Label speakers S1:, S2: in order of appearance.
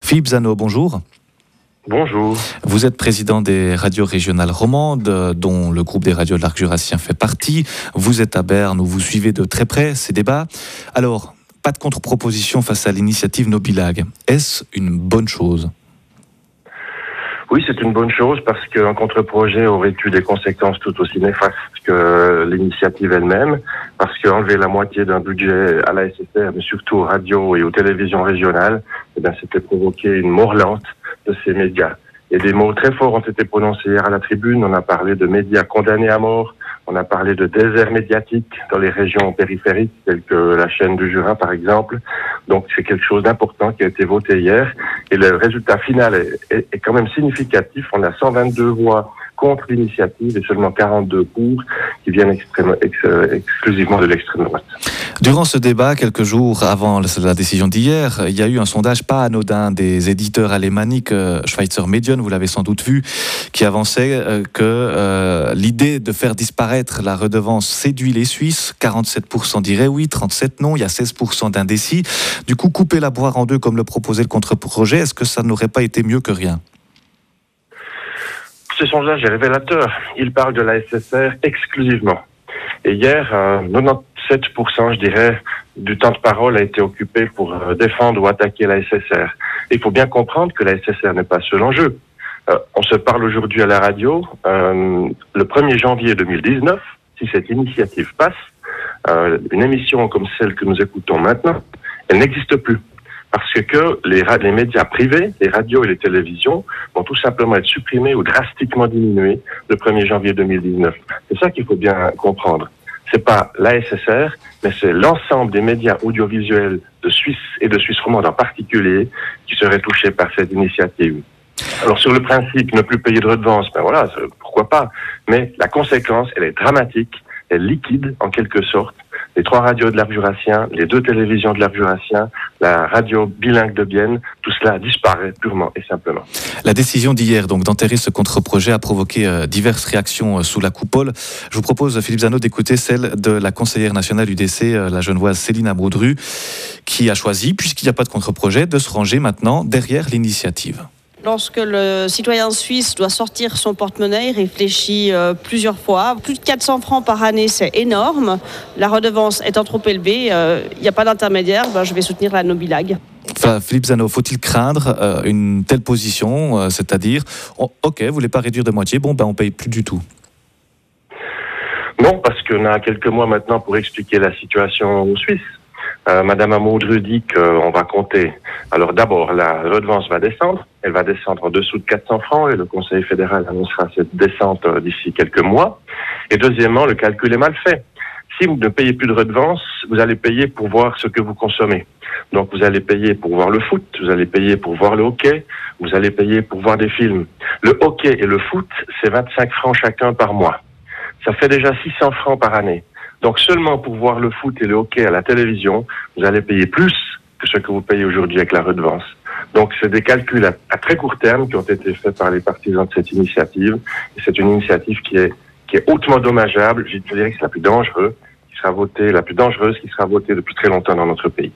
S1: Philippe Zano, bonjour.
S2: Bonjour.
S1: Vous êtes président des radios régionales romandes, dont le groupe des radios de l'Arc jurassien fait partie. Vous êtes à Berne, où vous suivez de très près ces débats. Alors, pas de contre-proposition face à l'initiative Nobilag. Est-ce une bonne chose ?
S2: Oui, c'est une bonne chose parce qu'un contre-projet aurait eu des conséquences tout aussi néfastes que l'initiative elle-même, parce qu'enlever la moitié d'un budget à la SSR, mais surtout aux radios et aux télévisions régionales, c'était provoquer une mort lente de ces médias. Et des mots très forts ont été prononcés hier à la tribune. On a parlé de médias condamnés à mort. On a parlé de désert médiatique dans les régions périphériques, telles que la chaîne du Jura, par exemple. Donc, c'est quelque chose d'important qui a été voté hier. Et le résultat final est quand même significatif. On a 122 voix contre l'initiative et seulement 42 pour, qui viennent exclusivement de l'extrême droite.
S1: Durant ce débat, quelques jours avant la décision d'hier, il y a eu un sondage pas anodin des éditeurs alémaniques Schweizer Medien, vous l'avez sans doute vu, qui avançait que l'idée de faire disparaître la redevance séduit les Suisses. 47% diraient oui, 37% non, il y a 16% d'indécis. Du coup, couper la boire en deux comme le proposait le contre-projet, est-ce que ça n'aurait pas été mieux que rien ?
S2: Ce sondage est révélateur. Il parle de la SSR exclusivement. Et hier, 97%, je dirais, du temps de parole a été occupé pour défendre ou attaquer la SSR. Et il faut bien comprendre que la SSR n'est pas seul enjeu. On se parle aujourd'hui à la radio. Le 1er janvier 2019, si cette initiative passe, une émission comme celle que nous écoutons maintenant, elle n'existe plus. Parce que les médias privés, les radios et les télévisions vont tout simplement être supprimés ou drastiquement diminués le 1er janvier 2019. C'est ça qu'il faut bien comprendre. C'est pas la SSR, mais c'est l'ensemble des médias audiovisuels de Suisse et de Suisse romande en particulier qui seraient touchés par cette initiative. Alors sur le principe, ne plus payer de redevance, ben voilà, pourquoi pas. Mais la conséquence, elle est dramatique, elle est liquide en quelque sorte. Les 3 radios de l'Arc jurassien, les 2 télévisions de l'Arc jurassien, la radio bilingue de Bienne, tout cela disparaît purement et simplement.
S1: La décision d'hier donc d'enterrer ce contre-projet a provoqué diverses réactions sous la coupole. Je vous propose, Philippe Zano, d'écouter celle de la conseillère nationale UDC, la genevoise Céline Abaudru, qui a choisi, puisqu'il n'y a pas de contre-projet, de se ranger maintenant derrière l'initiative.
S3: Lorsque le citoyen suisse doit sortir son porte-monnaie, il réfléchit plusieurs fois. Plus de 400 francs par année, c'est énorme. La redevance étant trop élevée, il n'y a pas d'intermédiaire, je vais soutenir la Nobilag.
S1: Enfin, Philippe Zano, faut-il craindre une telle position, c'est-à-dire, ok, vous voulez pas réduire de moitié, on paye plus du tout?
S2: Non, parce qu'on a quelques mois maintenant pour expliquer la situation aux Suisses. Madame Abaudru dit qu'on va compter. Alors d'abord, la redevance va descendre. Elle va descendre en dessous de 400 francs et le Conseil fédéral annoncera cette descente d'ici quelques mois. Et deuxièmement, le calcul est mal fait. Si vous ne payez plus de redevance, vous allez payer pour voir ce que vous consommez. Donc vous allez payer pour voir le foot, vous allez payer pour voir le hockey, vous allez payer pour voir des films. Le hockey et le foot, c'est 25 francs chacun par mois. Ça fait déjà 600 francs par année. Donc seulement pour voir le foot et le hockey à la télévision, vous allez payer plus que ce que vous payez aujourd'hui avec la redevance. Donc c'est des calculs à très court terme qui ont été faits par les partisans de cette initiative. Et c'est une initiative qui est hautement dommageable. Je dirais que c'est la plus dangereuse qui sera votée depuis très longtemps dans notre pays.